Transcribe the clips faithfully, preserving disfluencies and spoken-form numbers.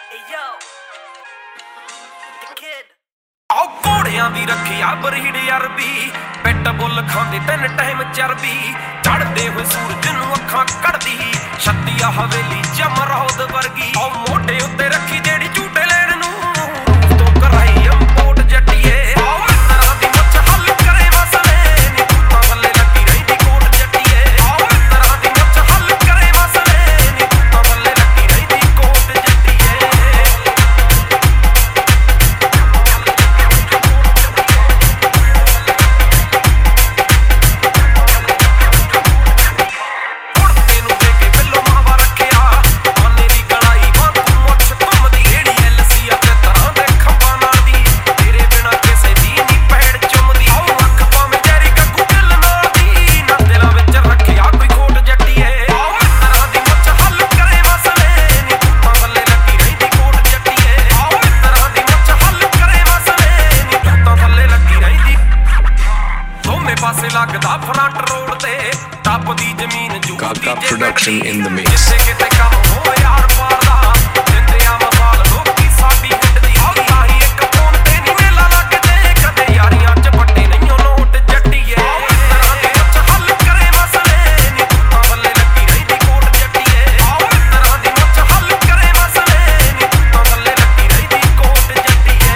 ਆਹ ਘੋੜਿਆਂ ਦੀ ਰੱਖਿਆ ਬਰੀਡ ਅਰਬੀ, ਪਿੱਟ ਬੁੱਲ ਖਾਂਦੇ ਤਿੰਨ ਟਾਈਮ ਚਰਬੀ, ਚੜਦੇ ਹੋਏ ਸੂਰਜ ਨੂੰ ਅੱਖਾਂ ਕੱਢਦੀ, ਛੱਤੀਆ ਹਵੇਲੀ ਜਮਰੌਦ ਵਰਗੀ। ਆਹ ਮੋਢੇ ਉੱਤੇ ਰੱਖੀ ਜਿਹੜੀ ਝੂਟੇ ਲੈਣ ਨੂੰ, ਤੋਂ ਕਰਾਈ ਇੰਪੋਰਟ ਜੱਟੀਏ। ਆਹ ਮਿੱਤਰਾਂ ਦੀ ਮੁੱਛ ਹੱਲ ਕਰੇ ਮਸਲੇ, ਨੀ ਤੂੰ ਥੱਲੇ ਲੱਗੀ ਰਹਿੰਦੀ ਕੋਟ ਜੱਟੀਏ। ਆਹ ਮਿੱਤਰਾਂ ਦੀ ਮੁੱਛ ਹੱਲ ਕਰੇ ਮਸਲੇ, ਨੀ ਤੂੰ ਥੱਲੇ ਲੱਗੀ ਰਹਿੰਦੀ ਕੋਟ ਜੱਟੀਏ। ਲੱਗਦਾ ਫਰੰਟ ਰੋਡ ਤੇ ਟੱਪਦੀ ਜ਼ਮੀਨ ਜੂ Kaka production in the mix. ਕਿਤੇ ਕੰਮ ਹੋ ਯਾਰ ਪਾਰਦਾ ਜਿੰਦੇ ਆ ਮਸਾਲ ਲੋਕੀ ਸਾਡੀ ਹਿੱਟ ਦੀ ਤਾਂ ਹੀ ਇੱਕ ਫੋਨ ਤੇ ਨਹੀਂ ਮੇਲਾ ਲੱਗਦੇ ਕਦੇ ਯਾਰੀਆਂ ਚ ਵੱਡੇ ਨਹੀਂ ਉਹ ਨੋਟ ਜੱਟੀਏ। ਮਿੱਤਰਾਂ ਦੇ ਮੁੱਛ ਹੱਲ ਕਰੇ ਮਸਲੇ, ਨੀ ਤੂੰ ਤਾਂ ਥੱਲੇ ਲੱਗੀ ਰਹਿੰਦੀ ਕੋਟ ਜੱਟੀਏ। ਮਿੱਤਰਾਂ ਦੀ ਮੁੱਛ ਹੱਲ ਕਰੇ ਮਸਲੇ, ਨੀ ਤੂੰ ਤਾਂ ਥੱਲੇ ਲੱਗੀ ਰਹਿੰਦੀ ਕੋਟ ਜੱਟੀਏ।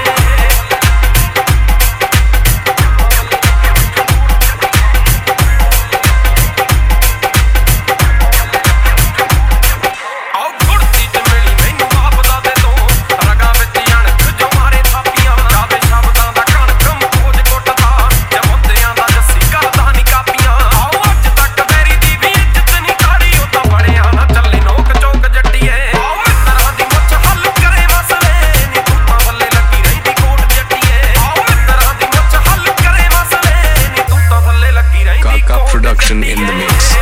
Kaka production in the mix.